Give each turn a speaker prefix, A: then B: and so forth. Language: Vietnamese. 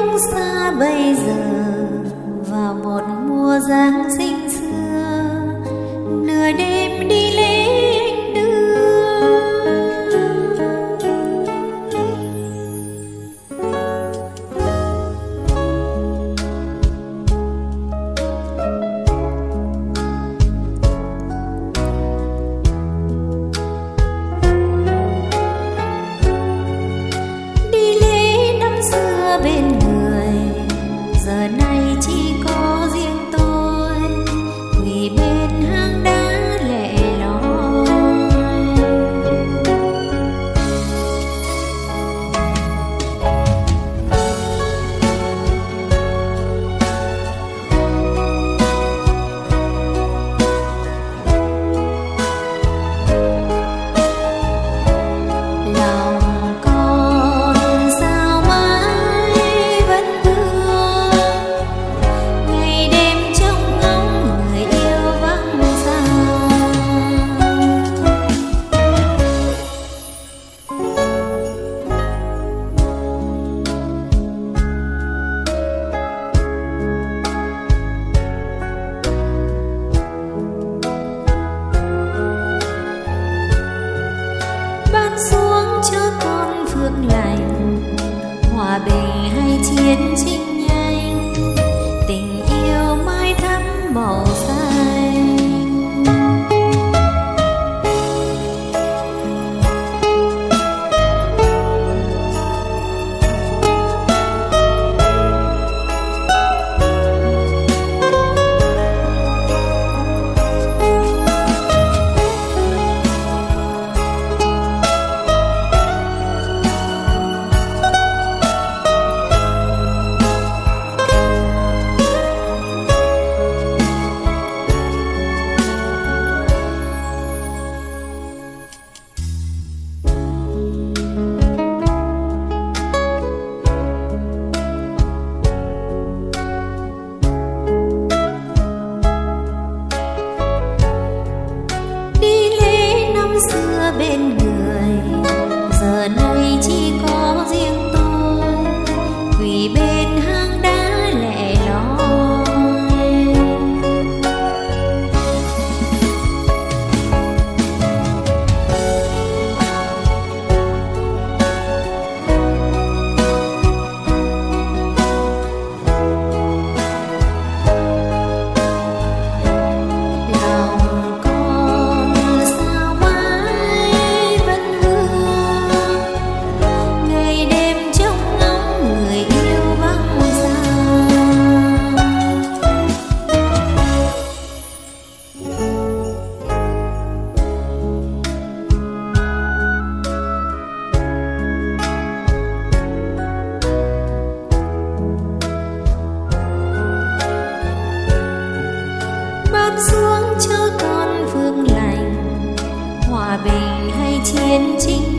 A: bóng xa bây giờ vào một mùa Giáng sinh xưa, nửa đêm đi lễ anh đưa. Đi lễ năm xưa bên người, giờ này chỉ có riêng tôi quỳ bên hang đá lẻ loi. Lòng con sao mãi vẫn vương, ngày đêm trông ngóng người yêu vắng xa. Ban xuống cho con phước lành, hòa bình hay chiến tranh nhanh, tình yêu mãi thắm màu xanh. Đi lễ năm xưa bên người, giờ này chỉ có riêng tôi quỳ bên hang đá lẻ loi. Lòng con sao mãi vẫn vương, ngày đêm trông ngóng người yêu vắng xa. Ban xuống cho con phước lành, hòa bình hay chiến tranh